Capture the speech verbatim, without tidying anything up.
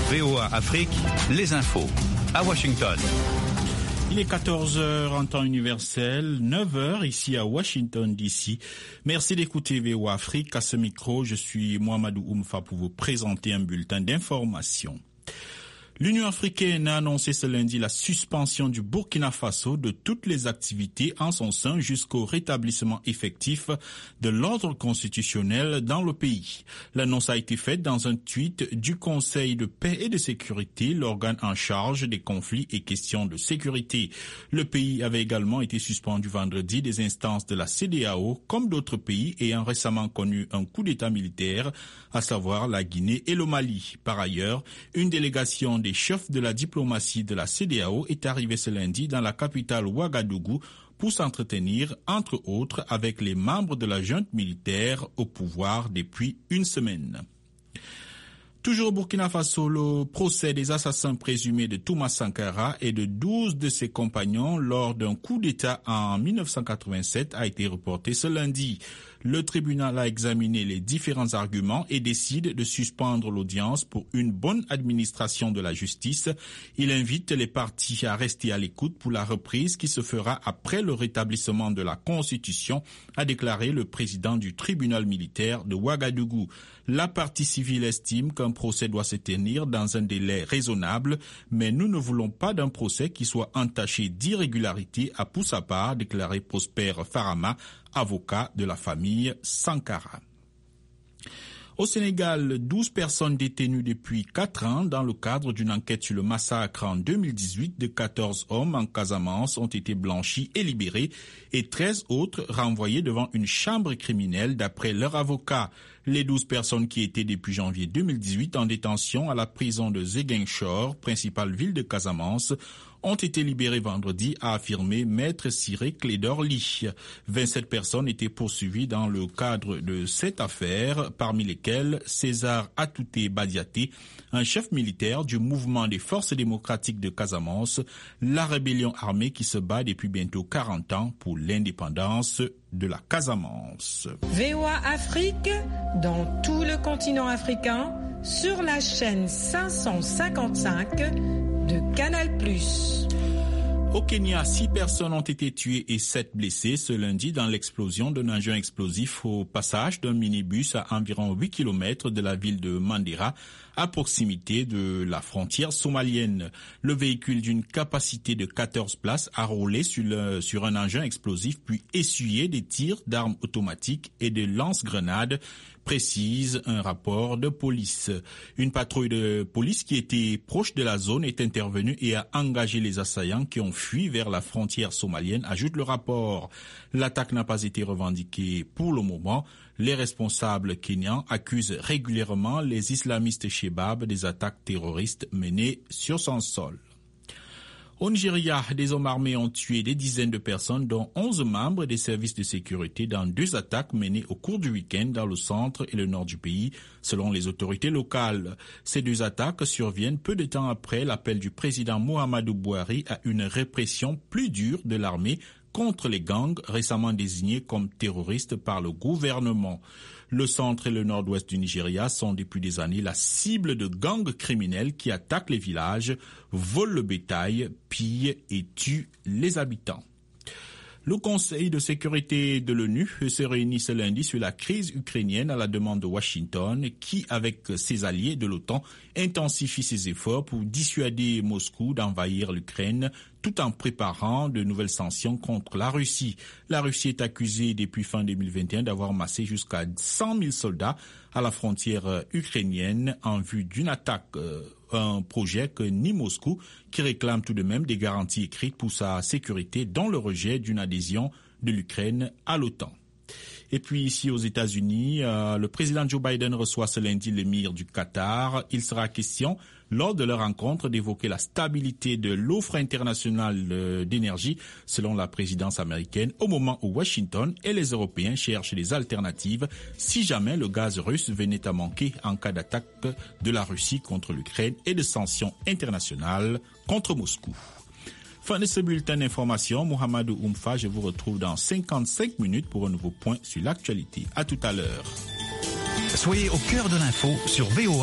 V O A Afrique, les infos. À Washington. Il est quatorze heures en temps universel, neuf heures ici à Washington D C. Merci d'écouter V O A Afrique. À ce micro, je suis Mohamedou Oumfa pour vous présenter un bulletin d'information. L'Union africaine a annoncé ce lundi la suspension du Burkina Faso de toutes les activités en son sein jusqu'au rétablissement effectif de l'ordre constitutionnel dans le pays. L'annonce a été faite dans un tweet du Conseil de paix et de sécurité, l'organe en charge des conflits et questions de sécurité. Le pays avait également été suspendu vendredi des instances de la C E D E A O, comme d'autres pays ayant récemment connu un coup d'État militaire, à savoir la Guinée et le Mali. Par ailleurs, une délégation des chefs de la diplomatie de la C E D E A O est arrivé ce lundi dans la capitale Ouagadougou pour s'entretenir, entre autres, avec les membres de la junte militaire au pouvoir depuis une semaine. Toujours au Burkina Faso, le procès des assassins présumés de Thomas Sankara et de douze de ses compagnons lors d'un coup d'État en mille neuf cent quatre-vingt-sept a été reporté ce lundi. Le tribunal a examiné les différents arguments et décide de suspendre l'audience pour une bonne administration de la justice. Il invite les parties à rester à l'écoute pour la reprise qui se fera après le rétablissement de la Constitution, a déclaré le président du tribunal militaire de Ouagadougou. La partie civile estime qu'un procès doit se tenir dans un délai raisonnable, mais nous ne voulons pas d'un procès qui soit entaché d'irrégularité, a pour sa part déclaré Prosper Farama, avocat de la famille Sankara. Au Sénégal, douze personnes détenues depuis quatre ans dans le cadre d'une enquête sur le massacre en deux mille dix-huit de quatorze hommes en Casamance ont été blanchis et libérés et treize autres renvoyés devant une chambre criminelle d'après leur avocat. Les douze personnes qui étaient depuis janvier deux mille dix-huit en détention à la prison de Ziguinchor, principale ville de Casamance, ont été libérées vendredi, a affirmé Maître Ciré Clédor-Ly. vingt-sept personnes étaient poursuivies dans le cadre de cette affaire, parmi lesquelles César Atouté Badiaté, un chef militaire du mouvement des forces démocratiques de Casamance, la rébellion armée qui se bat depuis bientôt quarante ans pour l'indépendance de la Casamance. V O A Afrique, dans tout le continent africain, sur la chaîne cinq cent cinquante-cinq de Canal plus. Au Kenya, six personnes ont été tuées et sept blessées ce lundi dans l'explosion d'un engin explosif au passage d'un minibus à environ huit kilomètres de la ville de Mandera, à proximité de la frontière somalienne. Le véhicule d'une capacité de quatorze places a roulé sur, le, sur un engin explosif puis essuyé des tirs d'armes automatiques et de lance-grenades, précise un rapport de police. Une patrouille de police qui était proche de la zone est intervenue et a engagé les assaillants qui ont fui vers la frontière somalienne, ajoute le rapport. L'attaque n'a pas été revendiquée pour le moment. Les responsables kenyans accusent régulièrement les islamistes Shebab des attaques terroristes menées sur son sol. Au Nigeria, des hommes armés ont tué des dizaines de personnes, dont onze membres des services de sécurité, dans deux attaques menées au cours du week-end dans le centre et le nord du pays, selon les autorités locales. Ces deux attaques surviennent peu de temps après l'appel du président Muhammadu Buhari à une répression plus dure de l'armée contre les gangs récemment désignés comme terroristes par le gouvernement. Le centre et le nord-ouest du Nigeria sont depuis des années la cible de gangs criminels qui attaquent les villages, volent le bétail, pillent et tuent les habitants. Le Conseil de sécurité de l'ONU se réunit ce lundi sur la crise ukrainienne à la demande de Washington qui, avec ses alliés de l'OTAN, intensifie ses efforts pour dissuader Moscou d'envahir l'Ukraine tout en préparant de nouvelles sanctions contre la Russie. La Russie est accusée depuis fin deux mille vingt et un d'avoir massé jusqu'à cent mille soldats à la frontière ukrainienne en vue d'une attaque. Euh, un projet que nie Moscou, qui réclame tout de même des garanties écrites pour sa sécurité, dont le rejet d'une adhésion de l'Ukraine à l'OTAN. Et puis ici aux États-Unis, euh, le président Joe Biden reçoit ce lundi l'émir du Qatar. Il sera question, lors de leur rencontre, d'évoquer la stabilité de l'offre internationale d'énergie, selon la présidence américaine, au moment où Washington et les Européens cherchent des alternatives si jamais le gaz russe venait à manquer en cas d'attaque de la Russie contre l'Ukraine et de sanctions internationales contre Moscou. Fin de ce bulletin d'information, Mohamedou Oumfa, je vous retrouve dans cinquante-cinq minutes pour un nouveau point sur l'actualité. À tout à l'heure. Soyez au cœur de l'info sur V O A.